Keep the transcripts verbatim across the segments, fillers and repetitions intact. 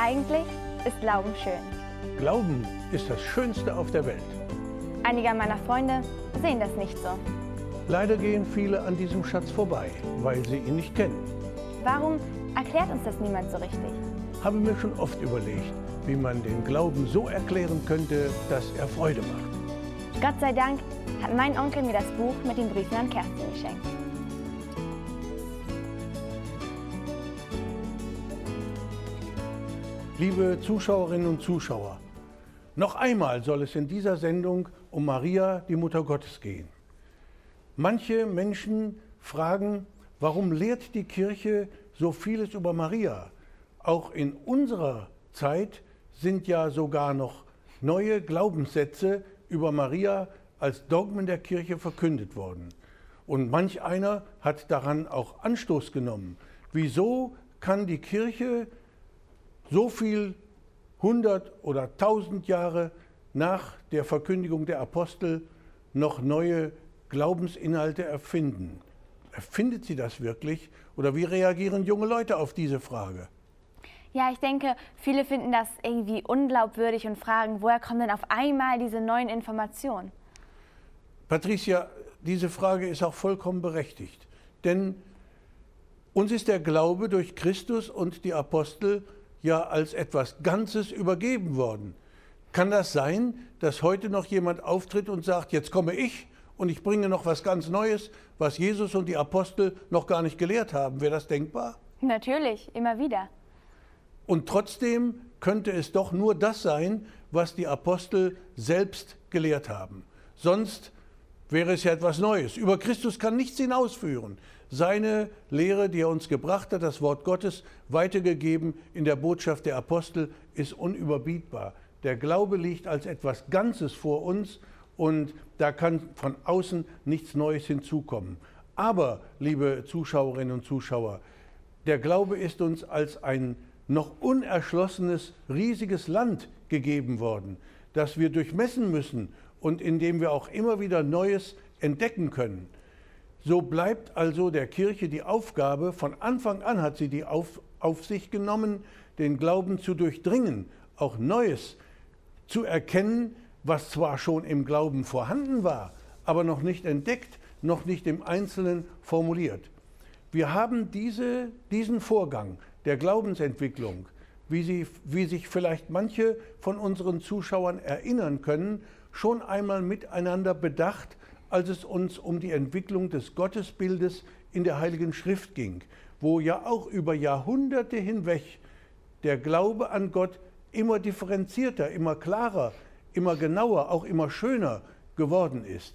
Eigentlich ist Glauben schön. Glauben ist das Schönste auf der Welt. Einige meiner Freunde sehen das nicht so. Leider gehen viele an diesem Schatz vorbei, weil sie ihn nicht kennen. Warum erklärt uns das niemand so richtig? Habe mir schon oft überlegt, wie man den Glauben so erklären könnte, dass er Freude macht. Gott sei Dank hat mein Onkel mir das Buch mit den Briefen an Kerstin geschenkt. Liebe Zuschauerinnen und Zuschauer, noch einmal soll es in dieser Sendung um Maria, die Mutter Gottes, gehen. Manche Menschen fragen, warum lehrt die Kirche so vieles über Maria? Auch in unserer Zeit sind ja sogar noch neue Glaubenssätze über Maria als Dogmen der Kirche verkündet worden. Und manch einer hat daran auch Anstoß genommen. Wieso kann die Kirche so viel hundert oder tausend Jahre nach der Verkündigung der Apostel noch neue Glaubensinhalte erfinden? Erfindet sie das wirklich? Oder wie reagieren junge Leute auf diese Frage? Ja, ich denke, viele finden das irgendwie unglaubwürdig und fragen, woher kommen denn auf einmal diese neuen Informationen? Patricia, diese Frage ist auch vollkommen berechtigt. Denn uns ist der Glaube durch Christus und die Apostel ja als etwas Ganzes übergeben worden. Kann das sein, dass heute noch jemand auftritt und sagt, jetzt komme ich und ich bringe noch was ganz Neues, was Jesus und die Apostel noch gar nicht gelehrt haben? Wäre das denkbar? Natürlich, immer wieder. Und trotzdem könnte es doch nur das sein, was die Apostel selbst gelehrt haben. Sonst wäre es ja etwas Neues. Über Christus kann nichts hinausführen. Seine Lehre, die er uns gebracht hat, das Wort Gottes, weitergegeben in der Botschaft der Apostel, ist unüberbietbar. Der Glaube liegt als etwas Ganzes vor uns und da kann von außen nichts Neues hinzukommen. Aber, liebe Zuschauerinnen und Zuschauer, der Glaube ist uns als ein noch unerschlossenes, riesiges Land gegeben worden, das wir durchmessen müssen und in dem wir auch immer wieder Neues entdecken können. So bleibt also der Kirche die Aufgabe, von Anfang an hat sie die auf, auf sich genommen, den Glauben zu durchdringen, auch Neues zu erkennen, was zwar schon im Glauben vorhanden war, aber noch nicht entdeckt, noch nicht im Einzelnen formuliert. Wir haben diese, diesen Vorgang der Glaubensentwicklung, wie, sie, wie sich vielleicht manche von unseren Zuschauern erinnern können, schon einmal miteinander bedacht, als es uns um die Entwicklung des Gottesbildes in der Heiligen Schrift ging, wo ja auch über Jahrhunderte hinweg der Glaube an Gott immer differenzierter, immer klarer, immer genauer, auch immer schöner geworden ist.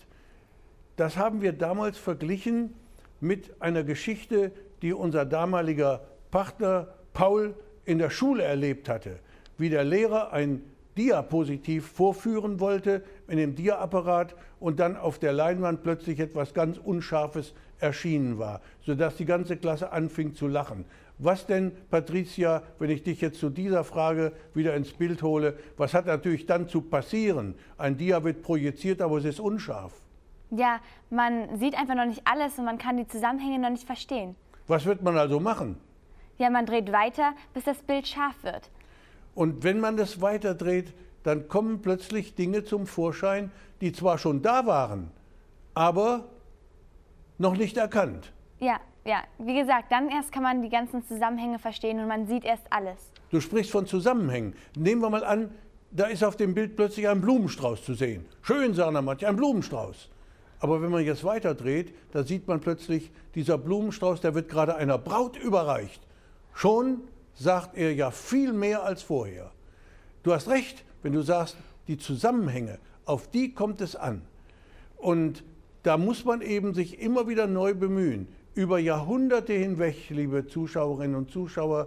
Das haben wir damals verglichen mit einer Geschichte, die unser damaliger Partner Paul in der Schule erlebt hatte, wie der Lehrer ein Diapositiv vorführen wollte in dem Diaapparat und dann auf der Leinwand plötzlich etwas ganz Unscharfes erschienen war, sodass die ganze Klasse anfing zu lachen. Was denn, Patricia, wenn ich dich jetzt zu dieser Frage wieder ins Bild hole, was hat natürlich dann zu passieren? Ein Dia wird projiziert, aber es ist unscharf. Ja, man sieht einfach noch nicht alles und man kann die Zusammenhänge noch nicht verstehen. Was wird man also machen? Ja, man dreht weiter, bis das Bild scharf wird. Und wenn man das weiterdreht, dann kommen plötzlich Dinge zum Vorschein, die zwar schon da waren, aber noch nicht erkannt. Ja, ja. Wie gesagt, dann erst kann man die ganzen Zusammenhänge verstehen und man sieht erst alles. Du sprichst von Zusammenhängen. Nehmen wir mal an, da ist auf dem Bild plötzlich ein Blumenstrauß zu sehen. Schön, sagen manche, ein Blumenstrauß. Aber wenn man jetzt weiterdreht, da sieht man plötzlich, dieser Blumenstrauß, der wird gerade einer Braut überreicht. Schon sagt er ja viel mehr als vorher. Du hast recht, wenn du sagst, die Zusammenhänge, auf die kommt es an. Und da muss man eben sich immer wieder neu bemühen. Über Jahrhunderte hinweg, liebe Zuschauerinnen und Zuschauer,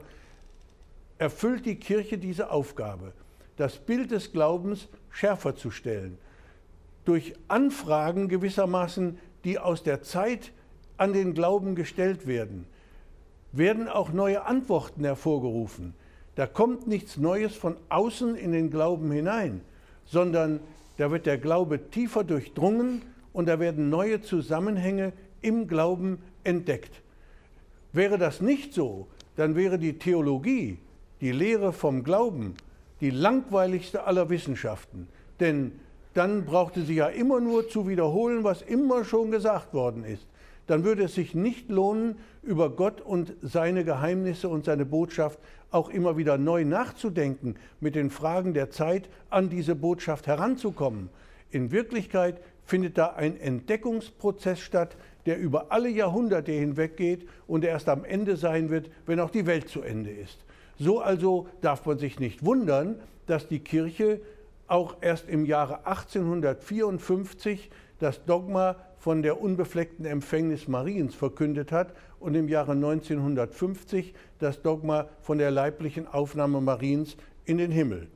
erfüllt die Kirche diese Aufgabe, das Bild des Glaubens schärfer zu stellen. Durch Anfragen gewissermaßen, die aus der Zeit an den Glauben gestellt werden, werden auch neue Antworten hervorgerufen. Da kommt nichts Neues von außen in den Glauben hinein, sondern da wird der Glaube tiefer durchdrungen und da werden neue Zusammenhänge im Glauben entdeckt. Wäre das nicht so, dann wäre die Theologie die Lehre vom Glauben die langweiligste aller Wissenschaften, denn dann brauchte sie ja immer nur zu wiederholen, was immer schon gesagt worden ist. Dann würde es sich nicht lohnen, über Gott und seine Geheimnisse und seine Botschaft auch immer wieder neu nachzudenken, mit den Fragen der Zeit an diese Botschaft heranzukommen. In Wirklichkeit findet da ein Entdeckungsprozess statt, der über alle Jahrhunderte hinweg geht und der erst am Ende sein wird, wenn auch die Welt zu Ende ist. So also darf man sich nicht wundern, dass die Kirche auch erst im Jahre achtzehnhundertvierundfünfzig das Dogma von der unbefleckten Empfängnis Mariens verkündet hat und im Jahre neunzehnhundertfünfzig das Dogma von der leiblichen Aufnahme Mariens in den Himmel.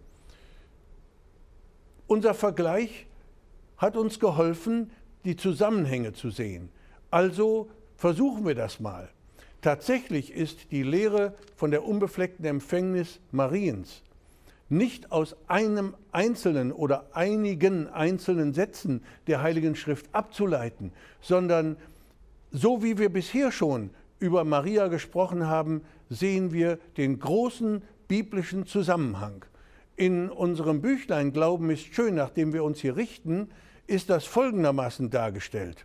Unser Vergleich hat uns geholfen, die Zusammenhänge zu sehen. Also versuchen wir das mal. Tatsächlich ist die Lehre von der unbefleckten Empfängnis Mariens nicht aus einem einzelnen oder einigen einzelnen Sätzen der Heiligen Schrift abzuleiten, sondern so wie wir bisher schon über Maria gesprochen haben, sehen wir den großen biblischen Zusammenhang. In unserem Büchlein Glauben ist schön, nach dem wir uns hier richten, ist das folgendermaßen dargestellt.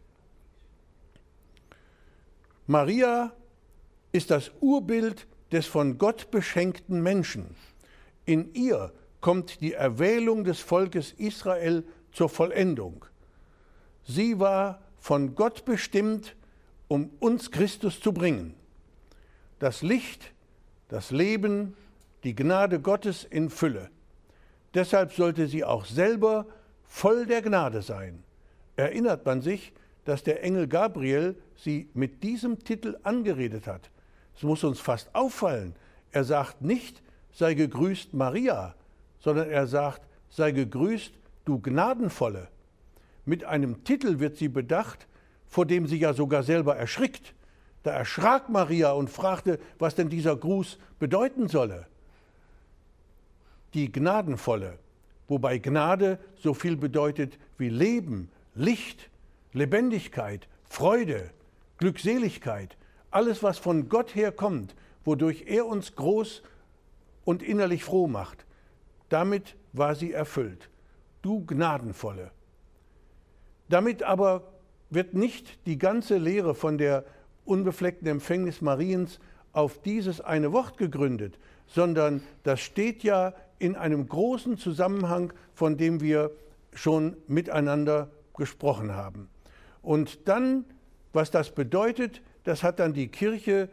Maria ist das Urbild des von Gott beschenkten Menschen. In ihr kommt die Erwählung des Volkes Israel zur Vollendung. Sie war von Gott bestimmt, um uns Christus zu bringen. Das Licht, das Leben, die Gnade Gottes in Fülle. Deshalb sollte sie auch selber voll der Gnade sein. Erinnert man sich, dass der Engel Gabriel sie mit diesem Titel angeredet hat. Es muss uns fast auffallen. Er sagt nicht, sei gegrüßt Maria, sondern er sagt, sei gegrüßt, du Gnadenvolle. Mit einem Titel wird sie bedacht, vor dem sie ja sogar selber erschrickt. Da erschrak Maria und fragte, was denn dieser Gruß bedeuten solle. Die Gnadenvolle, wobei Gnade so viel bedeutet wie Leben, Licht, Lebendigkeit, Freude, Glückseligkeit, alles, was von Gott herkommt, wodurch er uns groß und innerlich froh macht. Damit war sie erfüllt. Du Gnadenvolle. Damit aber wird nicht die ganze Lehre von der unbefleckten Empfängnis Mariens auf dieses eine Wort gegründet, sondern das steht ja in einem großen Zusammenhang, von dem wir schon miteinander gesprochen haben. Und dann, was das bedeutet, das hat dann die Kirche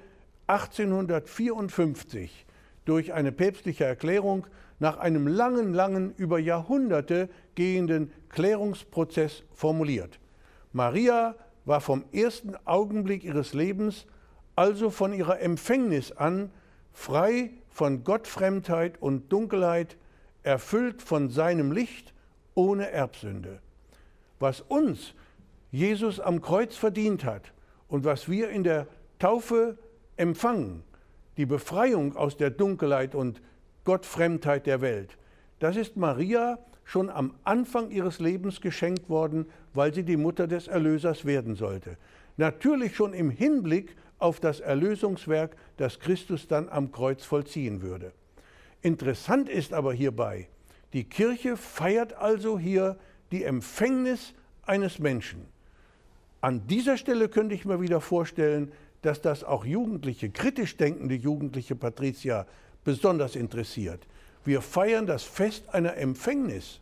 achtzehnhundertvierundfünfzig durch eine päpstliche Erklärung nach einem langen, langen, über Jahrhunderte gehenden Klärungsprozess formuliert. Maria war vom ersten Augenblick ihres Lebens, also von ihrer Empfängnis an, frei von Gottfremdheit und Dunkelheit, erfüllt von seinem Licht, ohne Erbsünde. Was uns Jesus am Kreuz verdient hat und was wir in der Taufe empfangen, die Befreiung aus der Dunkelheit und Gottfremdheit der Welt, das ist Maria schon am Anfang ihres Lebens geschenkt worden, weil sie die Mutter des Erlösers werden sollte. Natürlich schon im Hinblick auf das Erlösungswerk, das Christus dann am Kreuz vollziehen würde. Interessant ist aber hierbei, die Kirche feiert also hier die Empfängnis eines Menschen. An dieser Stelle könnte ich mir wieder vorstellen, dass das auch Jugendliche, kritisch denkende jugendliche Patrizier besonders interessiert. Wir feiern das Fest einer Empfängnis.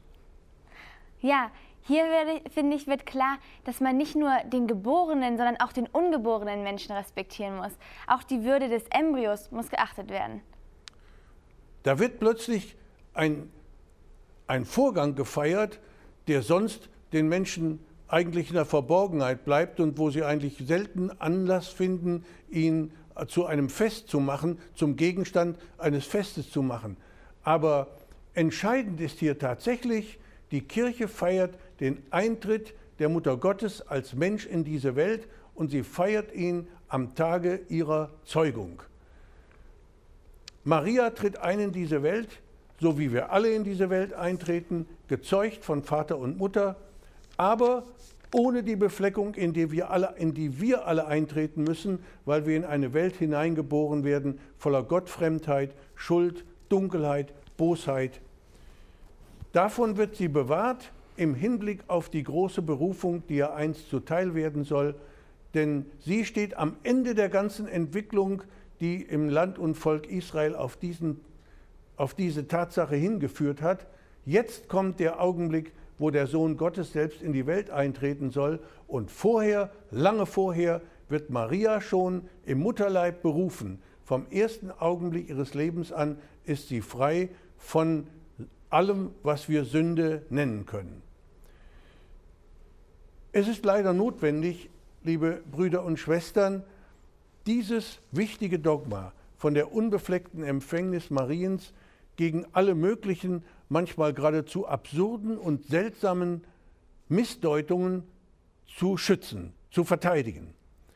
Ja, hier werde, finde ich, wird klar, dass man nicht nur den geborenen, sondern auch den ungeborenen Menschen respektieren muss. Auch die Würde des Embryos muss geachtet werden. Da wird plötzlich ein, ein Vorgang gefeiert, der sonst den Menschen eigentlich in der Verborgenheit bleibt und wo sie eigentlich selten Anlass finden, ihn zu einem Fest zu machen, zum Gegenstand eines Festes zu machen. Aber entscheidend ist hier tatsächlich, die Kirche feiert den Eintritt der Mutter Gottes als Mensch in diese Welt und sie feiert ihn am Tage ihrer Zeugung. Maria tritt ein in diese Welt, so wie wir alle in diese Welt eintreten, gezeugt von Vater und Mutter, aber ohne die Befleckung, in die wir alle, in die wir alle eintreten müssen, weil wir in eine Welt hineingeboren werden, voller Gottfremdheit, Schuld, Dunkelheit, Bosheit. Davon wird sie bewahrt im Hinblick auf die große Berufung, die ihr einst zuteil werden soll, denn sie steht am Ende der ganzen Entwicklung, die im Land und Volk Israel auf, diesen, auf diese Tatsache hingeführt hat. Jetzt kommt der Augenblick, wo der Sohn Gottes selbst in die Welt eintreten soll, und vorher, lange vorher, wird Maria schon im Mutterleib berufen. Vom ersten Augenblick ihres Lebens an ist sie frei von allem, was wir Sünde nennen können. Es ist leider notwendig, liebe Brüder und Schwestern, dieses wichtige Dogma von der unbefleckten Empfängnis Mariens gegen alle möglichen, manchmal geradezu absurden und seltsamen Missdeutungen zu schützen, zu verteidigen.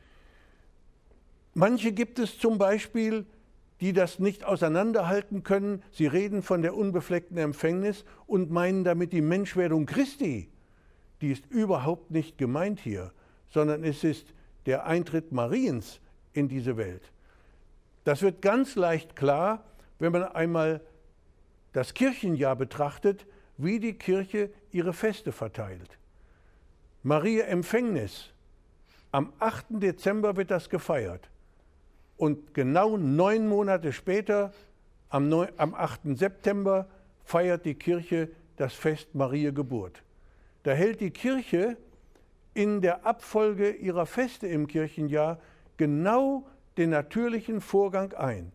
Manche gibt es zum Beispiel, die das nicht auseinanderhalten können. Sie reden von der unbefleckten Empfängnis und meinen damit die Menschwerdung Christi. Die ist überhaupt nicht gemeint hier, sondern es ist der Eintritt Mariens in diese Welt. Das wird ganz leicht klar, wenn man einmal das Kirchenjahr betrachtet, wie die Kirche ihre Feste verteilt. Maria Empfängnis, am achten Dezember wird das gefeiert. Und genau neun Monate später, am, neun, am achten September, feiert die Kirche das Fest Mariä Geburt. Da hält die Kirche in der Abfolge ihrer Feste im Kirchenjahr genau den natürlichen Vorgang ein.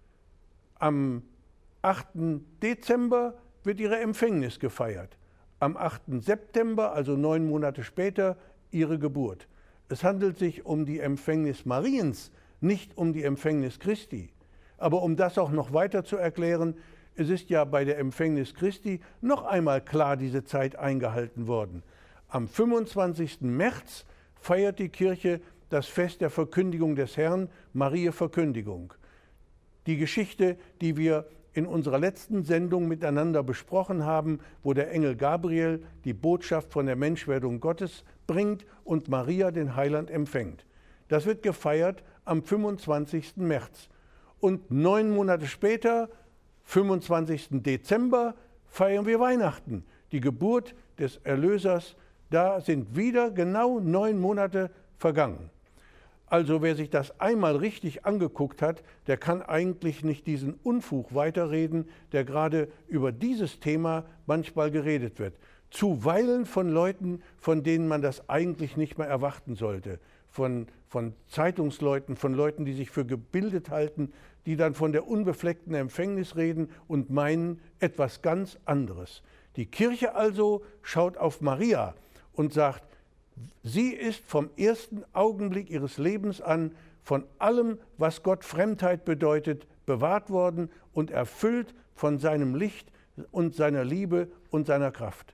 Am achten Dezember wird ihre Empfängnis gefeiert. Am achten September, also neun Monate später, ihre Geburt. Es handelt sich um die Empfängnis Mariens, nicht um die Empfängnis Christi. Aber um das auch noch weiter zu erklären, es ist ja bei der Empfängnis Christi noch einmal klar diese Zeit eingehalten worden. Am fünfundzwanzigsten März feiert die Kirche das Fest der Verkündigung des Herrn, Mariä Verkündigung. Die Geschichte, die wir in unserer letzten Sendung miteinander besprochen haben, wo der Engel Gabriel die Botschaft von der Menschwerdung Gottes bringt und Maria den Heiland empfängt. Das wird gefeiert am fünfundzwanzigsten März. Und neun Monate später, fünfundzwanzigsten Dezember, feiern wir Weihnachten, die Geburt des Erlösers. Da sind wieder genau neun Monate vergangen. Also wer sich das einmal richtig angeguckt hat, der kann eigentlich nicht diesen Unfug weiterreden, der gerade über dieses Thema manchmal geredet wird. Zuweilen von Leuten, von denen man das eigentlich nicht mehr erwarten sollte. Von, von Zeitungsleuten, von Leuten, die sich für gebildet halten, die dann von der unbefleckten Empfängnis reden und meinen etwas ganz anderes. Die Kirche also schaut auf Maria und sagt, sie ist vom ersten Augenblick ihres Lebens an von allem, was Gott Fremdheit bedeutet, bewahrt worden und erfüllt von seinem Licht und seiner Liebe und seiner Kraft.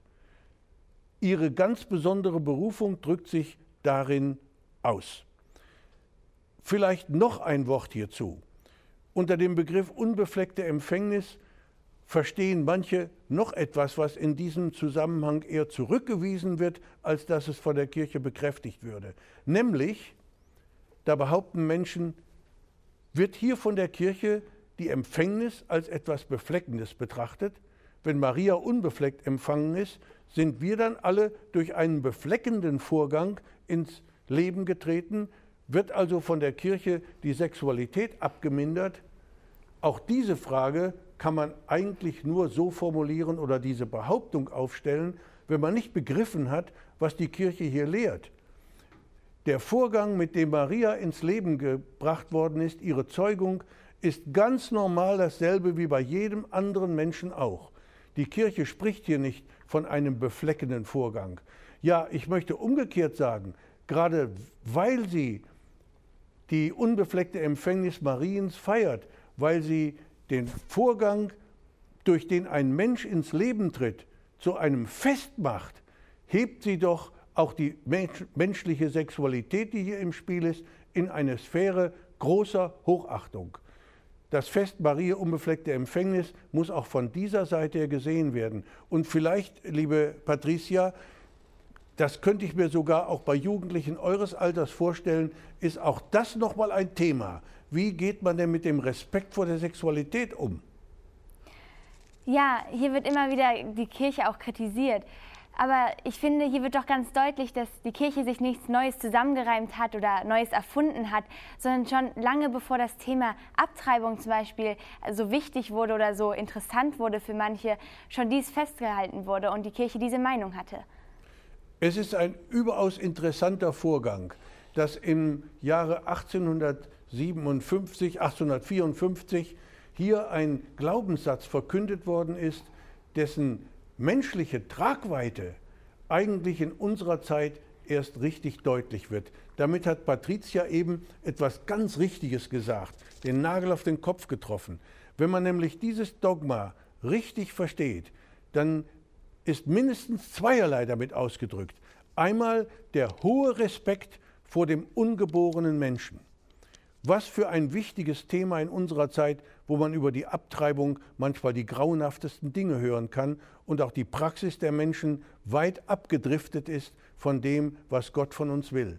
Ihre ganz besondere Berufung drückt sich darin aus. Vielleicht noch ein Wort hierzu. Unter dem Begriff unbefleckte Empfängnis verstehen manche noch etwas, was in diesem Zusammenhang eher zurückgewiesen wird, als dass es von der Kirche bekräftigt würde. Nämlich, da behaupten Menschen, wird hier von der Kirche die Empfängnis als etwas Befleckendes betrachtet. Wenn Maria unbefleckt empfangen ist, sind wir dann alle durch einen befleckenden Vorgang ins Leben getreten, wird also von der Kirche die Sexualität abgemindert. Auch diese Frage kann man eigentlich nur so formulieren oder diese Behauptung aufstellen, wenn man nicht begriffen hat, was die Kirche hier lehrt. Der Vorgang, mit dem Maria ins Leben gebracht worden ist, ihre Zeugung, ist ganz normal dasselbe wie bei jedem anderen Menschen auch. Die Kirche spricht hier nicht von einem befleckenden Vorgang. Ja, ich möchte umgekehrt sagen, gerade weil sie die unbefleckte Empfängnis Mariens feiert, weil sie den Vorgang, durch den ein Mensch ins Leben tritt, zu einem Fest macht, hebt sie doch auch die menschliche Sexualität, die hier im Spiel ist, in eine Sphäre großer Hochachtung. Das Fest Mariä unbefleckte Empfängnis muss auch von dieser Seite her gesehen werden. Und vielleicht, liebe Patricia, das könnte ich mir sogar auch bei Jugendlichen eures Alters vorstellen, ist auch das nochmal ein Thema. Wie geht man denn mit dem Respekt vor der Sexualität um? Ja, hier wird immer wieder die Kirche auch kritisiert. Aber ich finde, hier wird doch ganz deutlich, dass die Kirche sich nichts Neues zusammengereimt hat oder Neues erfunden hat, sondern schon lange bevor das Thema Abtreibung zum Beispiel so wichtig wurde oder so interessant wurde für manche, schon dies festgehalten wurde und die Kirche diese Meinung hatte. Es ist ein überaus interessanter Vorgang, dass im Jahre achtzehnhundertsiebenundfünfzig, achtzehnhundertvierundfünfzig hier ein Glaubenssatz verkündet worden ist, dessen menschliche Tragweite eigentlich in unserer Zeit erst richtig deutlich wird. Damit hat Patricia eben etwas ganz Richtiges gesagt, den Nagel auf den Kopf getroffen. Wenn man nämlich dieses Dogma richtig versteht, dann ist mindestens zweierlei damit ausgedrückt. Einmal der hohe Respekt vor dem ungeborenen Menschen. Was für ein wichtiges Thema in unserer Zeit, wo man über die Abtreibung manchmal die grauenhaftesten Dinge hören kann und auch die Praxis der Menschen weit abgedriftet ist von dem, was Gott von uns will.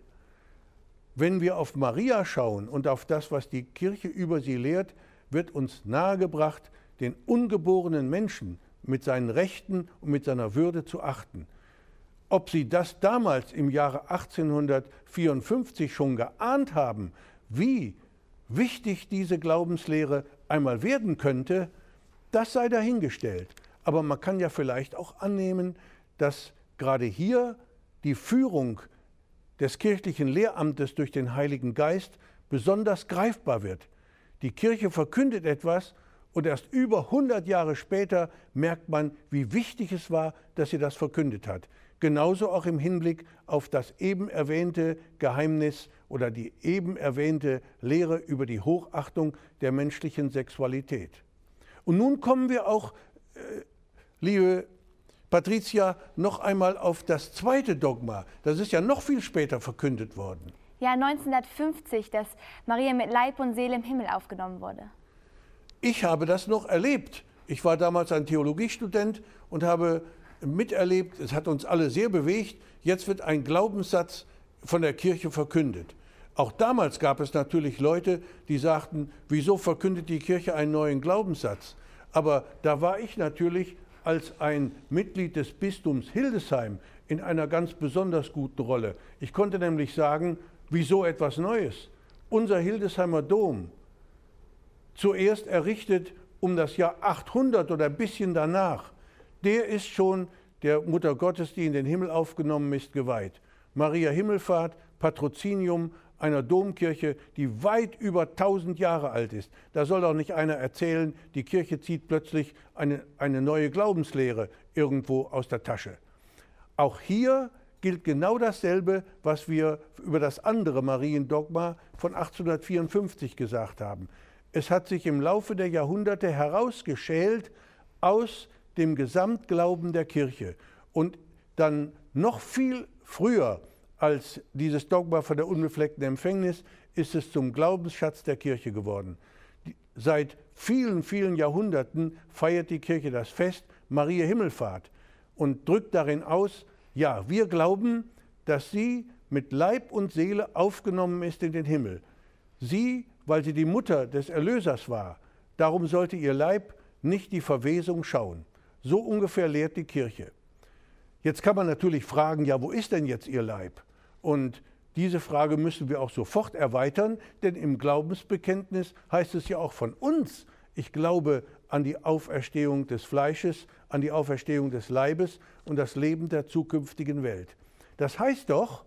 Wenn wir auf Maria schauen und auf das, was die Kirche über sie lehrt, wird uns nahegebracht, den ungeborenen Menschen mit seinen Rechten und mit seiner Würde zu achten. Ob sie das damals im Jahre achtzehnhundertvierundfünfzig schon geahnt haben, wie wichtig diese Glaubenslehre einmal werden könnte, das sei dahingestellt. Aber man kann ja vielleicht auch annehmen, dass gerade hier die Führung des kirchlichen Lehramtes durch den Heiligen Geist besonders greifbar wird. Die Kirche verkündet etwas und erst über hundert Jahre später merkt man, wie wichtig es war, dass sie das verkündet hat. Genauso auch im Hinblick auf das eben erwähnte Geheimnis oder die eben erwähnte Lehre über die Hochachtung der menschlichen Sexualität. Und nun kommen wir auch, äh, liebe Patricia, noch einmal auf das zweite Dogma. Das ist ja noch viel später verkündet worden. Ja, neunzehnhundertfünfzig, dass Maria mit Leib und Seele im Himmel aufgenommen wurde. Ich habe das noch erlebt. Ich war damals ein Theologiestudent und habe miterlebt, es hat uns alle sehr bewegt, jetzt wird ein Glaubenssatz von der Kirche verkündet. Auch damals gab es natürlich Leute, die sagten, wieso verkündet die Kirche einen neuen Glaubenssatz? Aber da war ich natürlich als ein Mitglied des Bistums Hildesheim in einer ganz besonders guten Rolle. Ich konnte nämlich sagen, wieso etwas Neues? Unser Hildesheimer Dom, zuerst errichtet um das Jahr achthundert oder ein bisschen danach, der ist schon der Mutter Gottes, die in den Himmel aufgenommen ist, geweiht. Maria Himmelfahrt, Patrozinium einer Domkirche, die weit über tausend Jahre alt ist. Da soll doch nicht einer erzählen, die Kirche zieht plötzlich eine, eine neue Glaubenslehre irgendwo aus der Tasche. Auch hier gilt genau dasselbe, was wir über das andere Mariendogma von achtzehnhundertvierundfünfzig gesagt haben. Es hat sich im Laufe der Jahrhunderte herausgeschält aus dem Gesamtglauben der Kirche. Und dann noch viel früher als dieses Dogma von der unbefleckten Empfängnis ist es zum Glaubensschatz der Kirche geworden. Seit vielen, vielen Jahrhunderten feiert die Kirche das Fest Maria Himmelfahrt und drückt darin aus, ja, wir glauben, dass sie mit Leib und Seele aufgenommen ist in den Himmel. Sie, weil sie die Mutter des Erlösers war, darum sollte ihr Leib nicht die Verwesung schauen. So ungefähr lehrt die Kirche. Jetzt kann man natürlich fragen, ja, wo ist denn jetzt ihr Leib? Und diese Frage müssen wir auch sofort erweitern, denn im Glaubensbekenntnis heißt es ja auch von uns, ich glaube an die Auferstehung des Fleisches, an die Auferstehung des Leibes und das Leben der zukünftigen Welt. Das heißt doch,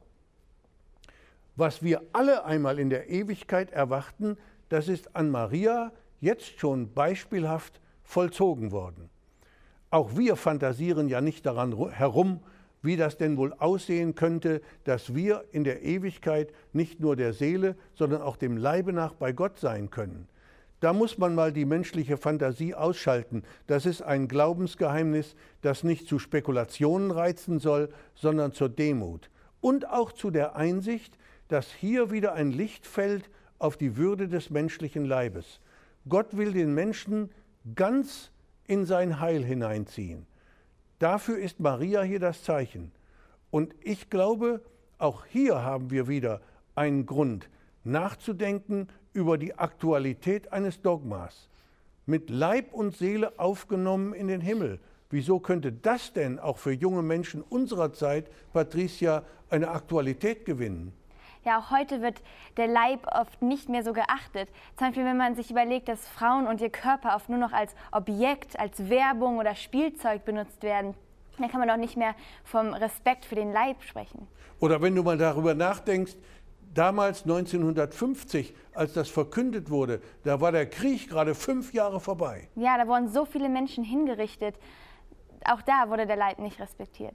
was wir alle einmal in der Ewigkeit erwarten, das ist an Maria jetzt schon beispielhaft vollzogen worden. Auch wir fantasieren ja nicht daran herum, wie das denn wohl aussehen könnte, dass wir in der Ewigkeit nicht nur der Seele, sondern auch dem Leibe nach bei Gott sein können. Da muss man mal die menschliche Fantasie ausschalten. Das ist ein Glaubensgeheimnis, das nicht zu Spekulationen reizen soll, sondern zur Demut. Und auch zu der Einsicht, dass hier wieder ein Licht fällt auf die Würde des menschlichen Leibes. Gott will den Menschen ganz in sein Heil hineinziehen. Dafür ist Maria hier das Zeichen. Und ich glaube, auch hier haben wir wieder einen Grund, nachzudenken über die Aktualität eines Dogmas. mit Leib und Seele aufgenommen in den Himmel. Wieso könnte das denn auch für junge Menschen unserer Zeit, Patricia, eine Aktualität gewinnen? Ja, auch heute wird der Leib oft nicht mehr so geachtet. Zum Beispiel, wenn man sich überlegt, dass Frauen und ihr Körper oft nur noch als Objekt, als Werbung oder Spielzeug benutzt werden, dann kann man doch nicht mehr vom Respekt für den Leib sprechen. Oder wenn du mal darüber nachdenkst, damals neunzehnhundertfünfzig, als das verkündet wurde, da war der Krieg gerade fünf Jahre vorbei. Ja, da wurden so viele Menschen hingerichtet. Auch da wurde der Leib nicht respektiert.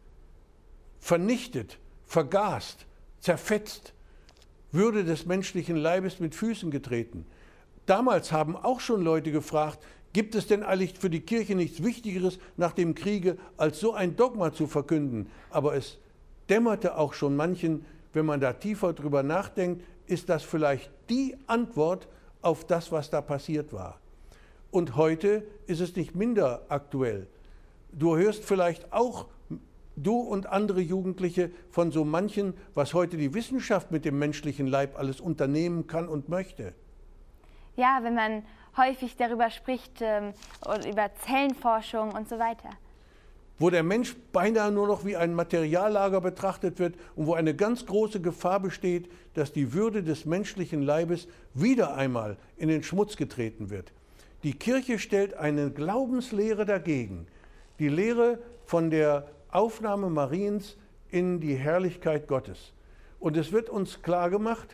Vernichtet, vergast, zerfetzt, Würde des menschlichen Leibes mit Füßen getreten. Damals haben auch schon Leute gefragt, gibt es denn eigentlich für die Kirche nichts Wichtigeres nach dem Kriege, als so ein Dogma zu verkünden? Aber es dämmerte auch schon manchen, wenn man da tiefer drüber nachdenkt, ist das vielleicht die Antwort auf das, was da passiert war. Und heute ist es nicht minder aktuell. Du hörst vielleicht auch, du und andere Jugendliche, von so manchen, was heute die Wissenschaft mit dem menschlichen Leib alles unternehmen kann und möchte. Ja, wenn man häufig darüber spricht, ähm, über Zellenforschung und so weiter. Wo der Mensch beinahe nur noch wie ein Materiallager betrachtet wird und wo eine ganz große Gefahr besteht, dass die Würde des menschlichen Leibes wieder einmal in den Schmutz getreten wird. Die Kirche stellt eine Glaubenslehre dagegen, die Lehre von der Aufnahme Mariens in die Herrlichkeit Gottes. Und es wird uns klargemacht,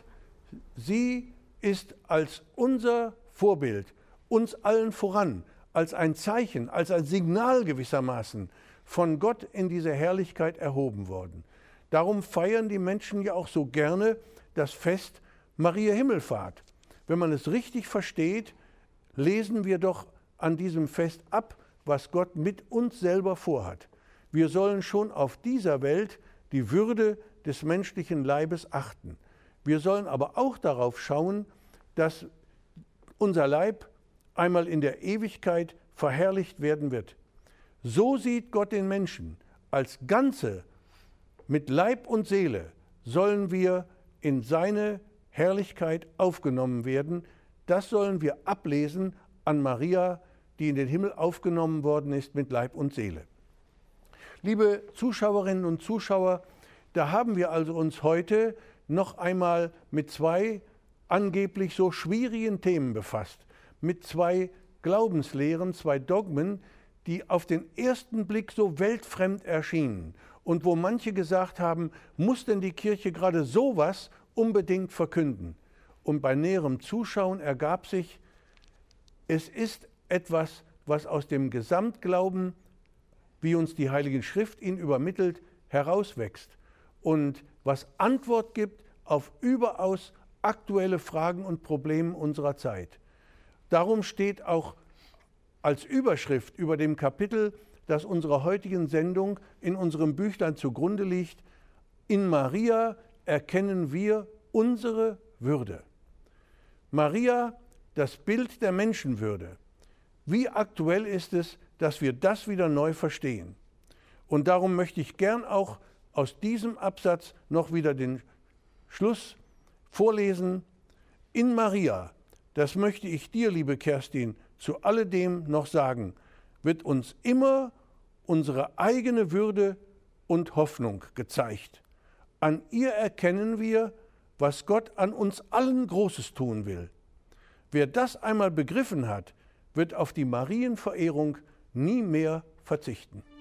sie ist als unser Vorbild, uns allen voran, als ein Zeichen, als ein Signal gewissermaßen von Gott in diese Herrlichkeit erhoben worden. Darum feiern die Menschen ja auch so gerne das Fest Maria Himmelfahrt. Wenn man es richtig versteht, lesen wir doch an diesem Fest ab, was Gott mit uns selber vorhat. Wir sollen schon auf dieser Welt die Würde des menschlichen Leibes achten. Wir sollen aber auch darauf schauen, dass unser Leib einmal in der Ewigkeit verherrlicht werden wird. So sieht Gott den Menschen. Als Ganze, mit Leib und Seele, sollen wir in seine Herrlichkeit aufgenommen werden. Das sollen wir ablesen an Maria, die in den Himmel aufgenommen worden ist mit Leib und Seele. Liebe Zuschauerinnen und Zuschauer, da haben wir also uns heute noch einmal mit zwei angeblich so schwierigen Themen befasst, mit zwei Glaubenslehren, zwei Dogmen, die auf den ersten Blick so weltfremd erschienen und wo manche gesagt haben, muss denn die Kirche gerade sowas unbedingt verkünden? Und bei näherem Zuschauen ergab sich, es ist etwas, was aus dem Gesamtglauben, wie uns die Heilige Schrift ihn übermittelt, herauswächst und was Antwort gibt auf überaus aktuelle Fragen und Probleme unserer Zeit. Darum steht auch als Überschrift über dem Kapitel, das unserer heutigen Sendung in unserem Büchlein zugrunde liegt, in Maria erkennen wir unsere Würde. Maria, das Bild der Menschenwürde. Wie aktuell ist es, dass wir das wieder neu verstehen? Und darum möchte ich gern auch aus diesem Absatz noch wieder den Schluss vorlesen. In Maria, das möchte ich dir, liebe Kerstin, zu alledem noch sagen, wird uns immer unsere eigene Würde und Hoffnung gezeigt. An ihr erkennen wir, was Gott an uns allen Großes tun will. Wer das einmal begriffen hat, wird auf die Marienverehrung nie mehr verzichten.